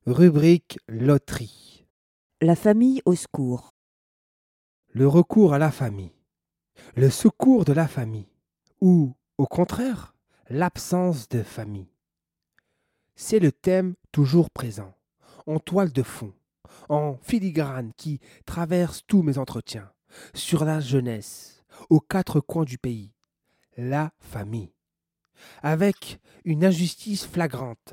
Rubrique loterie. La famille au secours. Le recours à la famille. Le secours de la famille. Ou, au contraire, l'absence de famille. C'est le thème toujours présent, en toile de fond, en filigrane qui traverse tous mes entretiens, sur la jeunesse, aux quatre coins du pays. La famille. Avec une injustice flagrante.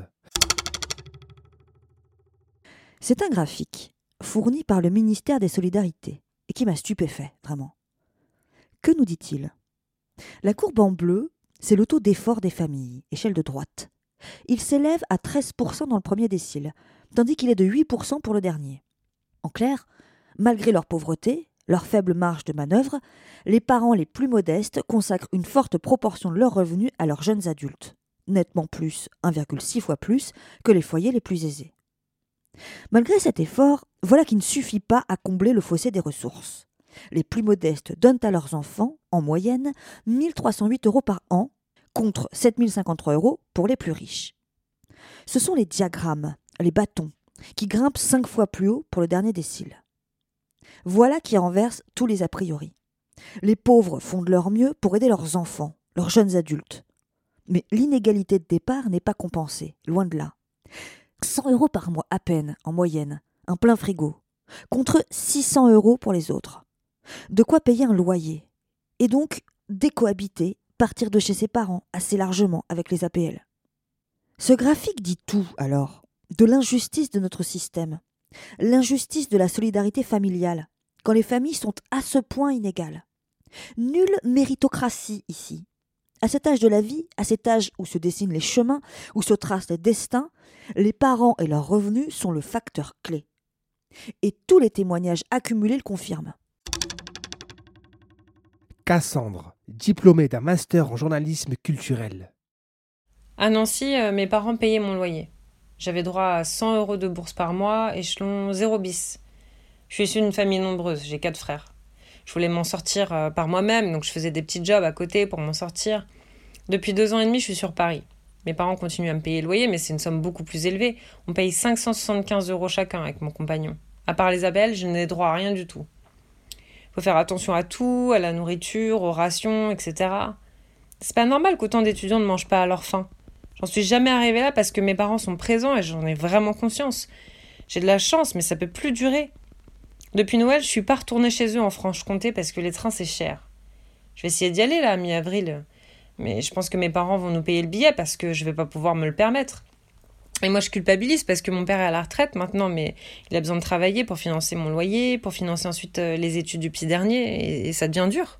C'est un graphique fourni par le ministère des Solidarités et qui m'a stupéfait, vraiment. Que nous dit-il ? La courbe en bleu, c'est le taux d'effort des familles, échelle de droite. Il s'élève à 13% dans le premier décile, tandis qu'il est de 8% pour le dernier. En clair, malgré leur pauvreté, leur faible marge de manœuvre, les parents les plus modestes consacrent une forte proportion de leurs revenus à leurs jeunes adultes, nettement plus, 1,6 fois plus, que les foyers les plus aisés. Malgré cet effort, voilà qui ne suffit pas à combler le fossé des ressources. Les plus modestes donnent à leurs enfants, en moyenne, 1 308 € par an, contre 7 053 € pour les plus riches. Ce sont les diagrammes, les bâtons, qui grimpent 5 fois plus haut pour le dernier décile. Voilà qui renverse tous les a priori. Les pauvres font de leur mieux pour aider leurs enfants, leurs jeunes adultes. Mais l'inégalité de départ n'est pas compensée, loin de là. 100 € par mois à peine, en moyenne, un plein frigo, contre 600 € pour les autres. De quoi payer un loyer, et donc décohabiter, partir de chez ses parents assez largement avec les APL. Ce graphique dit tout, alors, de l'injustice de notre système, l'injustice de la solidarité familiale, quand les familles sont à ce point inégales. Nulle méritocratie ici. À cet âge de la vie, à cet âge où se dessinent les chemins, où se tracent les destins, les parents et leurs revenus sont le facteur clé. Et tous les témoignages accumulés le confirment. Cassandre, diplômée d'un master en journalisme culturel. À Nancy, mes parents payaient mon loyer. J'avais droit à 100 € de bourse par mois, échelon 0 bis. Je suis issue d'une famille nombreuse, j'ai 4 frères. Je voulais m'en sortir par moi-même, donc je faisais des petits jobs à côté pour m'en sortir. Depuis 2 ans et demi, je suis sur Paris. Mes parents continuent à me payer le loyer, mais c'est une somme beaucoup plus élevée. On paye 575 € chacun avec mon compagnon. À part les APL, je n'ai droit à rien du tout. Il faut faire attention à tout, à la nourriture, aux rations, etc. C'est pas normal qu'autant d'étudiants ne mangent pas à leur faim. J'en suis jamais arrivée là parce que mes parents sont présents et j'en ai vraiment conscience. J'ai de la chance, mais ça peut plus durer. Depuis Noël, je suis pas retournée chez eux en Franche-Comté parce que les trains c'est cher. Je vais essayer d'y aller là, mi-avril. Mais je pense que mes parents vont nous payer le billet parce que je vais pas pouvoir me le permettre. Et moi je culpabilise parce que mon père est à la retraite maintenant, mais il a besoin de travailler pour financer mon loyer, pour financer ensuite les études du petit dernier, et ça devient dur.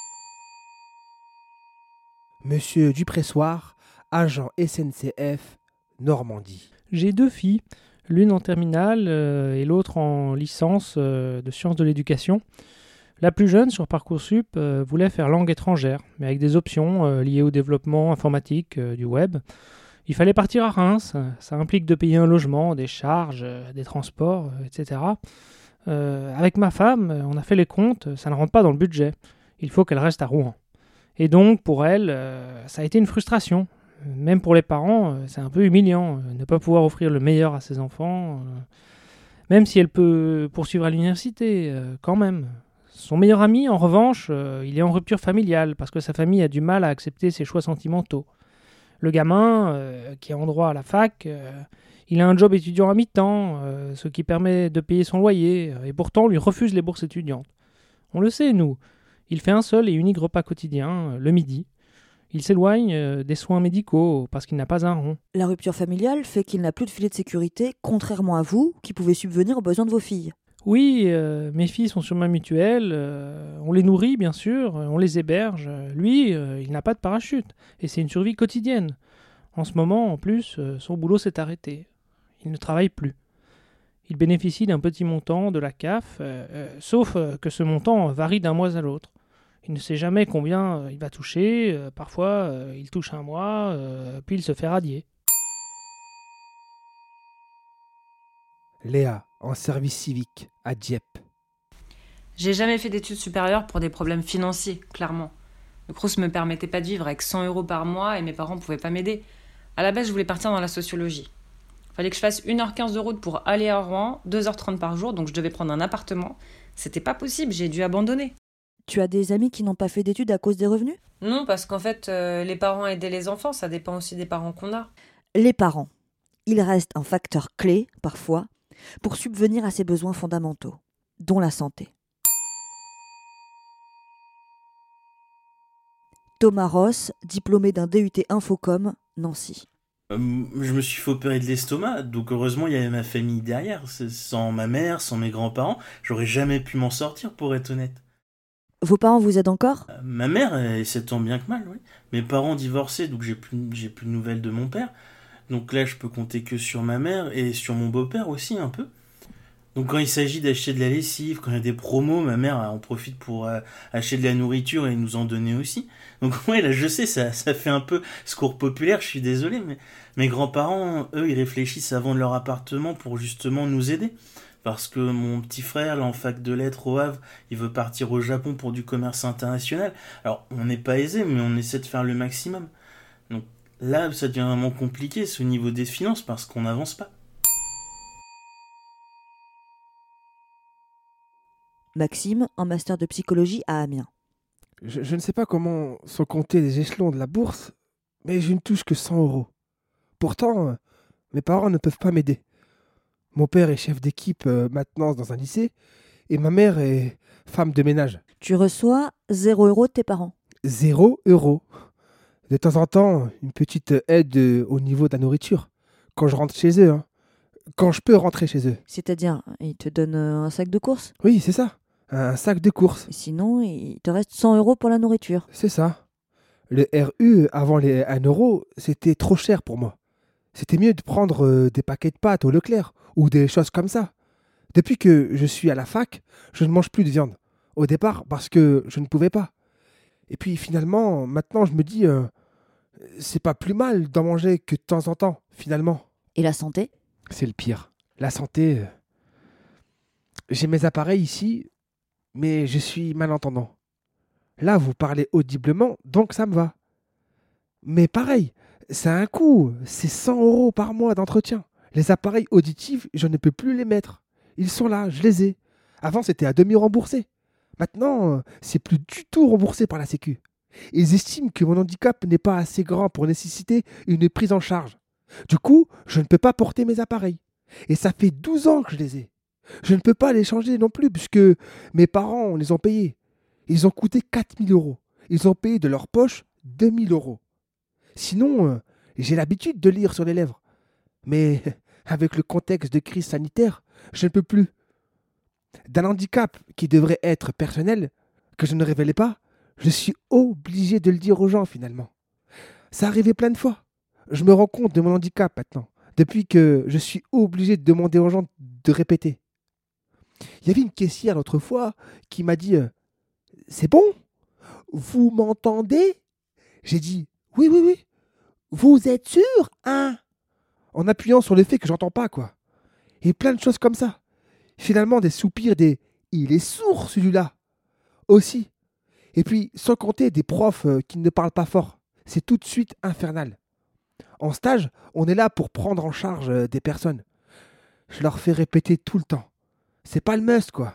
Monsieur Dupressoir, agent SNCF, Normandie. J'ai 2 filles, l'une en terminale et l'autre en licence de sciences de l'éducation. La plus jeune, sur Parcoursup, voulait faire langue étrangère, mais avec des options liées au développement informatique du web. Il fallait partir à Reims, ça implique de payer un logement, des charges, des transports, etc. Avec ma femme, on a fait les comptes, ça ne rentre pas dans le budget. Il faut qu'elle reste à Rouen. Et donc, pour elle, ça a été une frustration. Même pour les parents, c'est un peu humiliant de ne pas pouvoir offrir le meilleur à ses enfants, même si elle peut poursuivre à l'université, quand même. Son meilleur ami, en revanche, il est en rupture familiale parce que sa famille a du mal à accepter ses choix sentimentaux. Le gamin, qui est en droit à la fac, il a un job étudiant à mi-temps, ce qui permet de payer son loyer, et pourtant on lui refuse les bourses étudiantes. On le sait, nous. Il fait un seul et unique repas quotidien, le midi. Il s'éloigne des soins médicaux parce qu'il n'a pas un rond. La rupture familiale fait qu'il n'a plus de filet de sécurité, contrairement à vous, qui pouvez subvenir aux besoins de vos filles. Oui, mes filles sont sur ma mutuelle, on les nourrit bien sûr, on les héberge. Lui, il n'a pas de parachute, et c'est une survie quotidienne. En ce moment, en plus, son boulot s'est arrêté. Il ne travaille plus. Il bénéficie d'un petit montant de la CAF, sauf que ce montant varie d'un mois à l'autre. Il ne sait jamais combien il va toucher, parfois il touche un mois, puis il se fait radier. Léa, en service civique, à Dieppe. J'ai jamais fait d'études supérieures pour des problèmes financiers, clairement. Le Crous me permettait pas de vivre avec 100 € par mois et mes parents pouvaient pas m'aider. À la base, je voulais partir dans la sociologie. Fallait que je fasse 1h15 de route pour aller à Rouen, 2h30 par jour, donc je devais prendre un appartement. C'était pas possible, j'ai dû abandonner. Tu as des amis qui n'ont pas fait d'études à cause des revenus? Non, parce qu'en fait, les parents aidaient les enfants, ça dépend aussi des parents qu'on a. Les parents. Ils restent un facteur clé, parfois, pour subvenir à ses besoins fondamentaux, dont la santé. Thomas Ross, diplômé d'un DUT Infocom, Nancy. Je me suis fait opérer de l'estomac, donc heureusement il y avait ma famille derrière. Sans ma mère, sans mes grands-parents, j'aurais jamais pu m'en sortir, pour être honnête. Vos parents vous aident encore? Ma mère, elle s'est tant bien que mal, oui. Mes parents divorcés, donc j'ai plus de nouvelles de mon père. Donc là, je peux compter que sur ma mère et sur mon beau-père aussi un peu. Donc quand il s'agit d'acheter de la lessive, quand il y a des promos, ma mère en profite pour acheter de la nourriture et nous en donner aussi. Donc ouais, là je sais, ça fait un peu secours populaire, je suis désolé, mais mes grands-parents, eux, ils réfléchissent à vendre leur appartement pour justement nous aider. Parce que mon petit frère, là en fac de lettres au Havre, il veut partir au Japon pour du commerce international. Alors on n'est pas aisé, mais on essaie de faire le maximum. Donc là, ça devient vraiment compliqué, ce niveau des finances, parce qu'on n'avance pas. Maxime, en master de psychologie à Amiens. Je ne sais pas comment sont comptés les échelons de la bourse, mais je ne touche que 100 euros. Pourtant, mes parents ne peuvent pas m'aider. Mon père est chef d'équipe maintenance dans un lycée, et ma mère est femme de ménage. Tu reçois 0 € de tes parents. 0 euros. De temps en temps, une petite aide au niveau de la nourriture. Quand je rentre chez eux, hein. Quand je peux rentrer chez eux. C'est-à-dire, ils te donnent un sac de courses. Oui, c'est ça. Un sac de courses. Et sinon, il te reste 100 € pour la nourriture. C'est ça. Le RU, avant les 1 euro, c'était trop cher pour moi. C'était mieux de prendre des paquets de pâtes au Leclerc ou des choses comme ça. Depuis que je suis à la fac, je ne mange plus de viande. Au départ, parce que je ne pouvais pas. Et puis finalement, maintenant, je me dis, c'est pas plus mal d'en manger que de temps en temps, finalement. Et la santé? C'est le pire. La santé. J'ai mes appareils ici, mais je suis malentendant. Là, vous parlez audiblement, donc ça me va. Mais pareil, ça a un coût. C'est 100 euros par mois d'entretien. Les appareils auditifs, je ne peux plus les mettre. Ils sont là, je les ai. Avant, c'était à demi remboursé. Maintenant, c'est plus du tout remboursé par la Sécu. Ils estiment que mon handicap n'est pas assez grand pour nécessiter une prise en charge. Du coup, je ne peux pas porter mes appareils. Et ça fait 12 ans que je les ai. Je ne peux pas les changer non plus, puisque mes parents les ont payés. Ils ont coûté 4 000 euros. Ils ont payé de leur poche 2 000 euros. Sinon, j'ai l'habitude de lire sur les lèvres. Mais avec le contexte de crise sanitaire, je ne peux plus. D'un handicap qui devrait être personnel, que je ne révélais pas, je suis obligé de le dire aux gens finalement. Ça arrivait plein de fois. Je me rends compte de mon handicap maintenant, depuis que je suis obligé de demander aux gens de répéter. Il y avait une caissière l'autre fois qui m'a dit « C'est bon? Vous m'entendez ?» J'ai dit « Oui, oui, oui. Vous êtes sûr, hein ?» En appuyant sur le fait que j'entends pas, quoi. Et plein de choses comme ça. Finalement, des soupirs, des « Il est sourd, celui-là !» aussi. Et puis, sans compter des profs qui ne parlent pas fort. C'est tout de suite infernal. En stage, on est là pour prendre en charge des personnes. Je leur fais répéter tout le temps. C'est pas le must, quoi.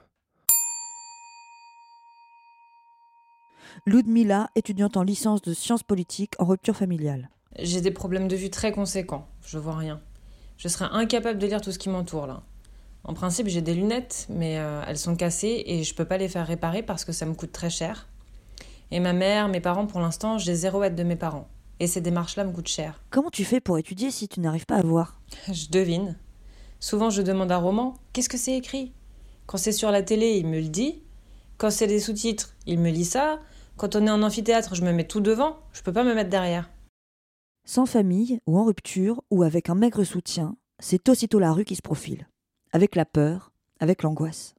Ludmila, étudiante en licence de sciences politiques en rupture familiale. J'ai des problèmes de vue très conséquents. Je vois rien. Je serais incapable de lire tout ce qui m'entoure, là. En principe, j'ai des lunettes, mais elles sont cassées et je peux pas les faire réparer parce que ça me coûte très cher. Et ma mère, mes parents, pour l'instant, j'ai 0 aide de mes parents. Et ces démarches-là me coûtent cher. Comment tu fais pour étudier si tu n'arrives pas à voir? Je devine. Souvent, je demande à Roman, qu'est-ce que c'est écrit? Quand c'est sur la télé, il me le dit. Quand c'est des sous-titres, il me lit ça. Quand on est en amphithéâtre, je me mets tout devant. Je peux pas me mettre derrière. Sans famille, ou en rupture, ou avec un maigre soutien, c'est aussitôt la rue qui se profile. Avec la peur, avec l'angoisse.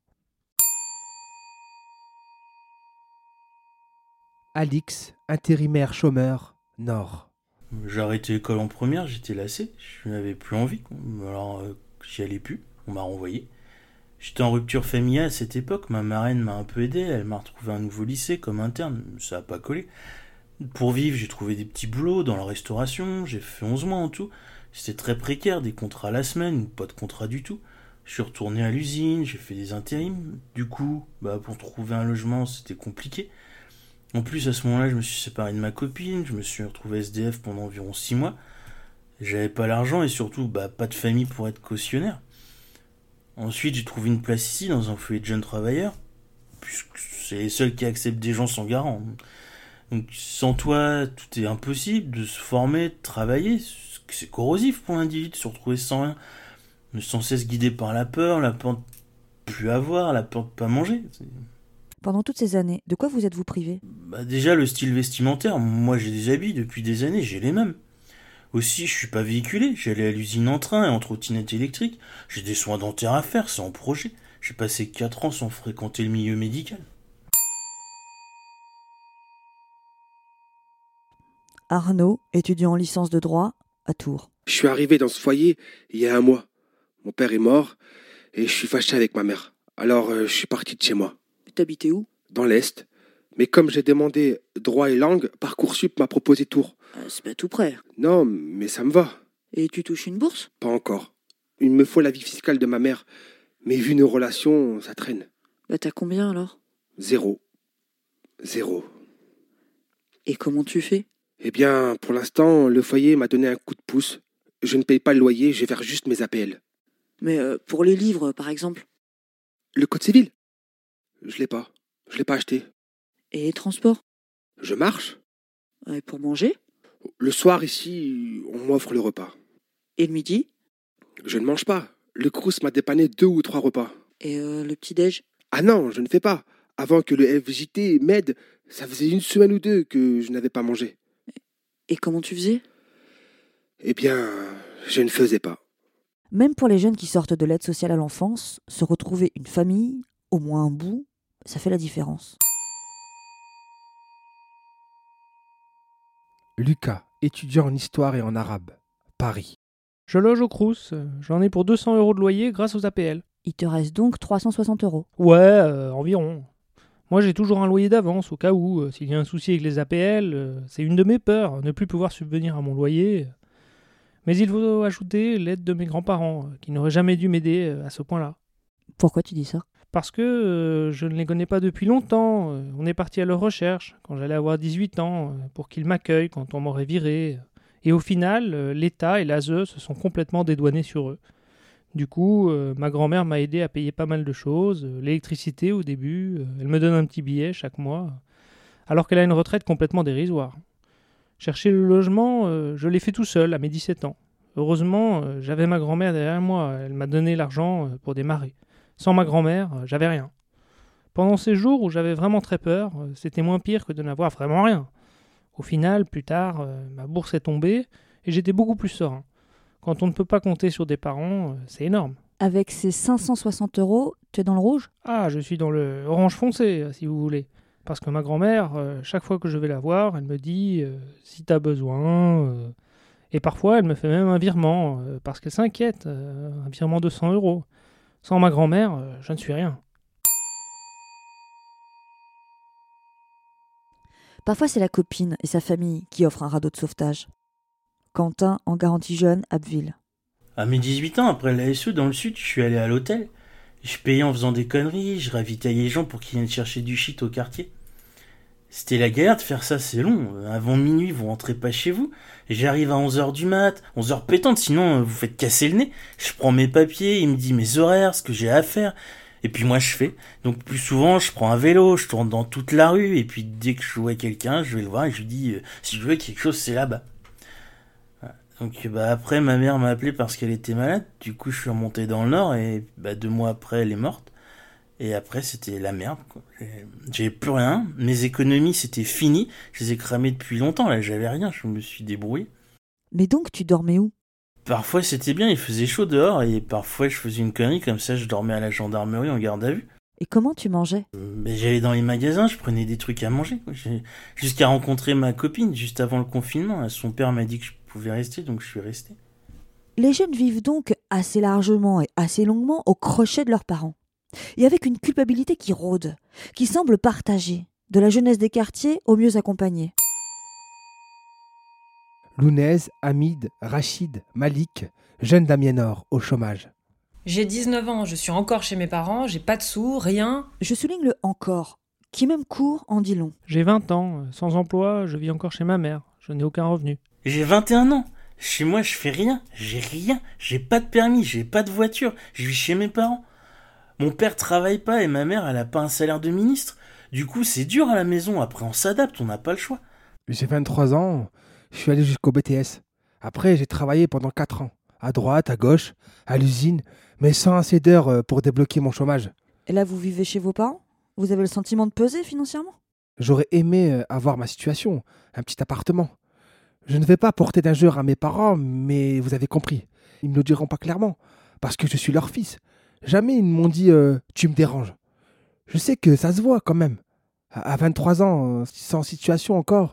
Alix, intérimaire chômeur, Nord. J'ai arrêté l'école en première, j'étais lassé, je n'avais plus envie. Alors j'y allais plus, on m'a renvoyé. J'étais en rupture familiale à cette époque, ma marraine m'a un peu aidé, elle m'a retrouvé un nouveau lycée comme interne, ça n'a pas collé. Pour vivre, j'ai trouvé des petits boulots dans la restauration, j'ai fait 11 mois en tout. C'était très précaire, des contrats à la semaine ou pas de contrat du tout. Je suis retourné à l'usine, j'ai fait des intérims. Du coup, pour trouver un logement, c'était compliqué. En plus, à ce moment-là, je me suis séparé de ma copine, je me suis retrouvé SDF pendant environ 6 mois. J'avais pas l'argent et surtout, pas de famille pour être cautionnaire. Ensuite, j'ai trouvé une place ici, dans un foyer de jeunes travailleurs, puisque c'est les seuls qui acceptent des gens sans garant. Donc, sans toi, tout est impossible de se former, de travailler. C'est corrosif pour l'individu de se retrouver sans rien, de sans cesse guidé par la peur de plus avoir, la peur de pas manger. Pendant toutes ces années, de quoi vous êtes-vous privé? Déjà, le style vestimentaire. Moi, j'ai des habits depuis des années, j'ai les mêmes. Aussi, je suis pas véhiculé. J'allais à l'usine en train et en trottinette électrique. J'ai des soins dentaires à faire, c'est en projet. J'ai passé 4 ans sans fréquenter le milieu médical. Arnaud, étudiant en licence de droit à Tours. Je suis arrivé dans ce foyer il y a un mois. Mon père est mort et je suis fâché avec ma mère. Alors, je suis parti de chez moi. T'habitais où? Dans l'Est. Mais comme j'ai demandé droit et langue, Parcoursup m'a proposé Tours. C'est pas tout près. Non, mais ça me va. Et tu touches une bourse? Pas encore. Il me faut l'avis fiscal de ma mère. Mais vu nos relations, ça traîne. T'as combien alors? 0. Et comment tu fais? Eh bien, pour l'instant, le foyer m'a donné un coup de pouce. Je ne paye pas le loyer, je verse juste mes APL. Mais pour les livres, par exemple? Le code civil? Je l'ai pas acheté. Et les transports? Je marche. Et pour manger? Le soir, ici, on m'offre le repas. Et le midi? Je ne mange pas. Le Crous m'a dépanné 2 ou 3 repas. Et le petit-déj? Ah non, je ne fais pas. Avant que le FJT m'aide, ça faisait 1 semaine ou 2 que je n'avais pas mangé. Et comment tu faisais? Eh bien, je ne faisais pas. Même pour les jeunes qui sortent de l'aide sociale à l'enfance, se retrouver une famille, au moins un bout, ça fait la différence. Lucas, étudiant en histoire et en arabe, Paris. Je loge au Crous, j'en ai pour 200 € de loyer grâce aux APL. Il te reste donc 360 €. Ouais, environ. Moi j'ai toujours un loyer d'avance au cas où, s'il y a un souci avec les APL, c'est une de mes peurs, ne plus pouvoir subvenir à mon loyer. Mais il faut ajouter l'aide de mes grands-parents, qui n'auraient jamais dû m'aider à ce point-là. Pourquoi tu dis ça? Parce que je ne les connais pas depuis longtemps. On est parti à leur recherche quand j'allais avoir 18 ans pour qu'ils m'accueillent quand on m'aurait viré. Et au final, l'État et l'ASE se sont complètement dédouanés sur eux. Du coup, ma grand-mère m'a aidé à payer pas mal de choses. L'électricité au début, elle me donne un petit billet chaque mois, alors qu'elle a une retraite complètement dérisoire. Chercher le logement, je l'ai fait tout seul à mes 17 ans. Heureusement, j'avais ma grand-mère derrière moi. Elle m'a donné l'argent pour démarrer. Sans ma grand-mère, j'avais rien. Pendant ces jours où j'avais vraiment très peur, c'était moins pire que de n'avoir vraiment rien. Au final, plus tard, ma bourse est tombée et j'étais beaucoup plus serein. Quand on ne peut pas compter sur des parents, c'est énorme. Avec ces 560 €, tu es dans le rouge? Ah, je suis dans le orange foncé, si vous voulez. Parce que ma grand-mère, chaque fois que je vais la voir, elle me dit si t'as besoin. Et parfois, elle me fait même un virement, parce qu'elle s'inquiète, un virement de 100 €. Sans ma grand-mère, je ne suis rien. Parfois, c'est la copine et sa famille qui offrent un radeau de sauvetage. Quentin, en garantie jeune, Abbeville. À mes 18 ans, après l'ASE dans le sud, je suis allé à l'hôtel. Je payais en faisant des conneries, je ravitaillais les gens pour qu'ils viennent chercher du shit au quartier. C'était la galère de faire ça, c'est long. Avant minuit, vous rentrez pas chez vous. J'arrive à 11h du mat, 11h pétante, sinon vous faites casser le nez. Je prends mes papiers, il me dit mes horaires, ce que j'ai à faire. Et puis moi je fais. Donc plus souvent, je prends un vélo, je tourne dans toute la rue, et puis dès que je vois quelqu'un, je vais le voir et je lui dis si je veux quelque chose, c'est là-bas. Donc après, ma mère m'a appelé parce qu'elle était malade. Du coup, je suis remonté dans le nord et 2 mois après, elle est morte. Et après, c'était la merde, quoi. J'avais plus rien. Mes économies, c'était fini. Je les ai cramées depuis longtemps. Là, j'avais rien. Je me suis débrouillé. Mais donc, tu dormais où? Parfois, c'était bien. Il faisait chaud dehors. Et parfois, je faisais une connerie. Comme ça, je dormais à la gendarmerie en garde à vue. Et comment tu mangeais? J'allais dans les magasins. Je prenais des trucs à manger, quoi. Jusqu'à rencontrer ma copine juste avant le confinement. Son père m'a dit que je pouvais rester. Donc, je suis resté. Les jeunes vivent donc assez largement et assez longuement au crochet de leurs parents. Et avec une culpabilité qui rôde, qui semble partagée, de la jeunesse des quartiers aux mieux accompagnés. Lounez, Hamid, Rachid, Malik, jeunes d'Amiénor, au chômage. J'ai 19 ans, je suis encore chez mes parents, j'ai pas de sous, rien. Je souligne le encore, qui même court en dit long. J'ai 20 ans, sans emploi, je vis encore chez ma mère, je n'ai aucun revenu. J'ai 21 ans. Chez moi, je fais rien. J'ai pas de permis, j'ai pas de voiture. Je vis chez mes parents. Mon père travaille pas et ma mère, elle a pas un salaire de ministre. Du coup, c'est dur à la maison. Après, on s'adapte, on n'a pas le choix. J'ai 23 ans, je suis allé jusqu'au BTS. Après, j'ai travaillé pendant 4 ans, à droite, à gauche, à l'usine, mais sans assez d'heures pour débloquer mon chômage. Et là, vous vivez chez vos parents? Vous avez le sentiment de peser financièrement? J'aurais aimé avoir ma situation, un petit appartement. Je ne vais pas porter d'injure à mes parents, mais vous avez compris. Ils ne me le diront pas clairement, parce que je suis leur fils. Jamais ils ne m'ont dit tu me déranges. Je sais que ça se voit quand même. À 23 ans, sans situation encore.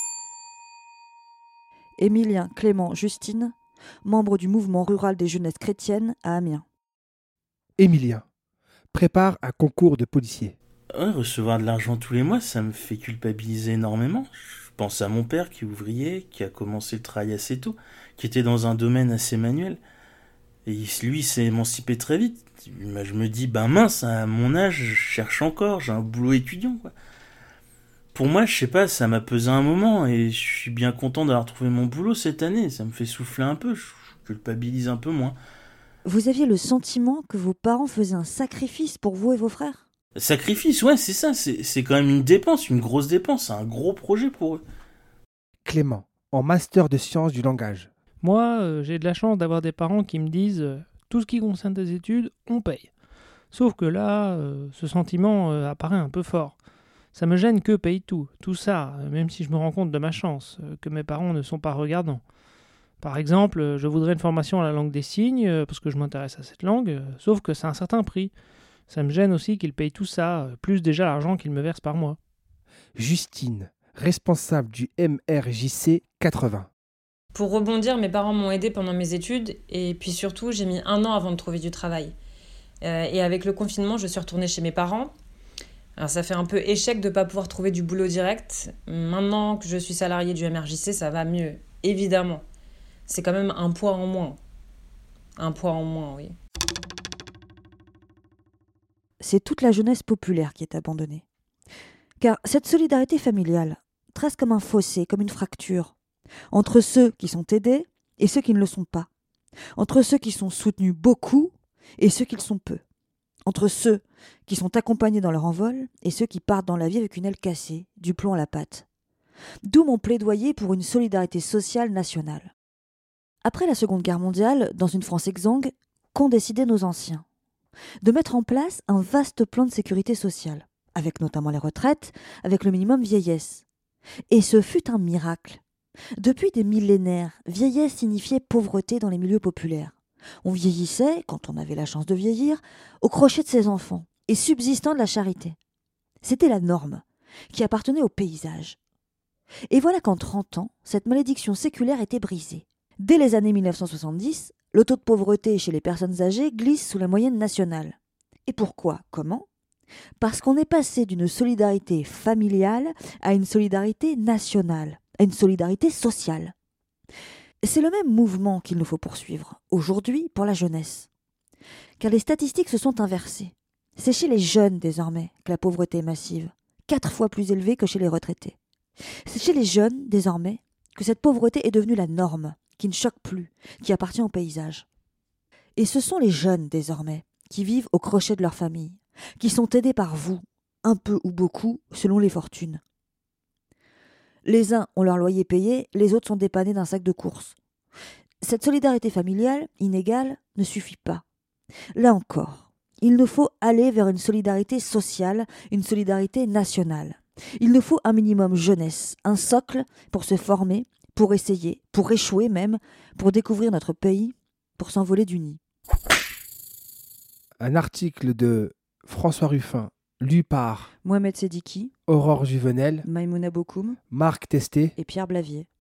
Émilien, Clément, Justine, membres du mouvement rural des jeunesses chrétiennes à Amiens. Émilien prépare un concours de policier. Ouais, recevoir de l'argent tous les mois, ça me fait culpabiliser énormément. Je pense à mon père qui est ouvrier, qui a commencé le travail assez tôt, qui était dans un domaine assez manuel. Et lui, il s'est émancipé très vite. Je me dis, mince, à mon âge, je cherche encore, j'ai un boulot étudiant, quoi. Pour moi, je sais pas, ça m'a pesé un moment et je suis bien content d'avoir trouvé mon boulot cette année. Ça me fait souffler un peu, je culpabilise un peu moins. Vous aviez le sentiment que vos parents faisaient un sacrifice pour vous et vos frères? Sacrifice, ouais, c'est ça, c'est quand même une dépense, une grosse dépense, un gros projet pour eux. Clément, en master de sciences du langage. Moi, j'ai de la chance d'avoir des parents qui me disent tout ce qui concerne tes études, on paye. Sauf que là, ce sentiment apparaît un peu fort. Ça me gêne qu'eux payent tout ça, même si je me rends compte de ma chance, que mes parents ne sont pas regardants. Par exemple, je voudrais une formation à la langue des signes, parce que je m'intéresse à cette langue, sauf que c'est un certain prix. Ça me gêne aussi qu'ils payent tout ça, plus déjà l'argent qu'ils me versent par mois. Justine, responsable du MRJC 80. Pour rebondir, mes parents m'ont aidé pendant mes études et puis surtout, j'ai mis 1 an avant de trouver du travail. Et avec le confinement, je suis retournée chez mes parents. Alors ça fait un peu échec de ne pas pouvoir trouver du boulot direct. Maintenant que je suis salariée du MRJC, ça va mieux, évidemment. C'est quand même un poids en moins. Un poids en moins, oui. C'est toute la jeunesse populaire qui est abandonnée. Car cette solidarité familiale trace comme un fossé, comme une fracture, entre ceux qui sont aidés et ceux qui ne le sont pas, entre ceux qui sont soutenus beaucoup et ceux qui le sont peu, entre ceux qui sont accompagnés dans leur envol et ceux qui partent dans la vie avec une aile cassée, du plomb à la patte. D'où mon plaidoyer pour une solidarité sociale nationale. Après la Seconde Guerre mondiale, dans une France exsangue, qu'ont décidé nos anciens? De mettre en place un vaste plan de sécurité sociale, avec notamment les retraites, avec le minimum vieillesse. Et ce fut un miracle. Depuis des millénaires, vieillesse signifiait pauvreté dans les milieux populaires. On vieillissait, quand on avait la chance de vieillir, au crochet de ses enfants et subsistant de la charité. C'était la norme, qui appartenait au paysage. Et voilà qu'en 30 ans, cette malédiction séculaire était brisée. Dès les années 1970, le taux de pauvreté chez les personnes âgées glisse sous la moyenne nationale. Et pourquoi? Comment? Parce qu'on est passé d'une solidarité familiale à une solidarité nationale, à une solidarité sociale. C'est le même mouvement qu'il nous faut poursuivre, aujourd'hui, pour la jeunesse. Car les statistiques se sont inversées. C'est chez les jeunes, désormais, que la pauvreté est massive, 4 fois plus élevée que chez les retraités. C'est chez les jeunes, désormais, que cette pauvreté est devenue la norme, qui ne choque plus, qui appartient au paysage. Et ce sont les jeunes, désormais, qui vivent au crochet de leur famille, qui sont aidés par vous, un peu ou beaucoup, selon les fortunes. Les uns ont leur loyer payé, les autres sont dépannés d'un sac de courses. Cette solidarité familiale, inégale, ne suffit pas. Là encore, il nous faut aller vers une solidarité sociale, une solidarité nationale. Il nous faut un minimum jeunesse, un socle pour se former, pour essayer, pour échouer même, pour découvrir notre pays, pour s'envoler du nid. Un article de François Ruffin, lu par Mohamed Sediki, Aurore Juvenel, Maïmouna Bokoum Marc Testé, et Pierre Blavier.